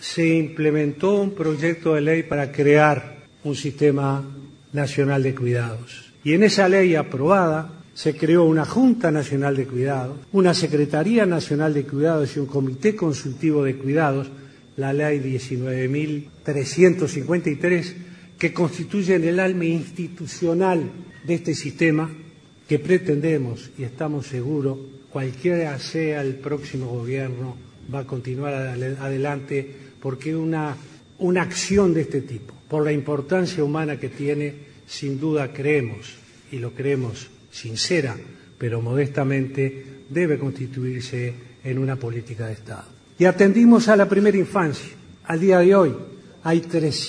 se implementó un proyecto de ley para crear un sistema nacional de cuidados. Y en esa ley aprobada se creó una Junta Nacional de Cuidados, una Secretaría Nacional de Cuidados y un Comité Consultivo de Cuidados, la Ley 19.353, que constituyen el alma institucional de este sistema que pretendemos, y estamos seguros, cualquiera sea el próximo gobierno, va a continuar adelante, porque una acción de este tipo, por la importancia humana que tiene, sin duda creemos, y lo creemos sincera, pero modestamente, debe constituirse en una política de Estado. Y atendimos a la primera infancia. Al día de hoy hay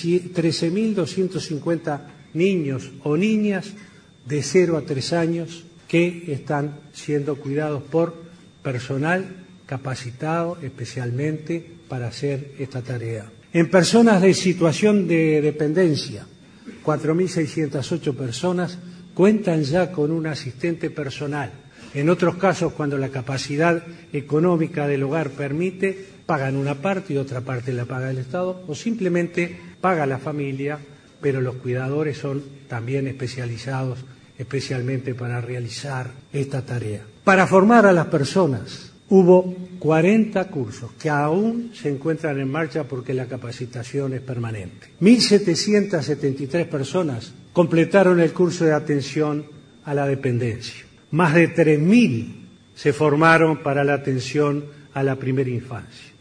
13.250 niños o niñas de 0 a 3 años que están siendo cuidados por personal capacitado especialmente para hacer esta tarea. En personas de situación de dependencia, 4.608 personas cuentan ya con un asistente personal. En otros casos, cuando la capacidad económica del hogar permite, pagan una parte y otra parte la paga el Estado, o simplemente paga la familia, pero los cuidadores son también especializados especialmente para realizar esta tarea. Para formar a las personas hubo 40 cursos que aún se encuentran en marcha porque la capacitación es permanente. 1.773 personas completaron el curso de atención a la dependencia. Más de 3.000 se formaron para la atención a la primera infancia.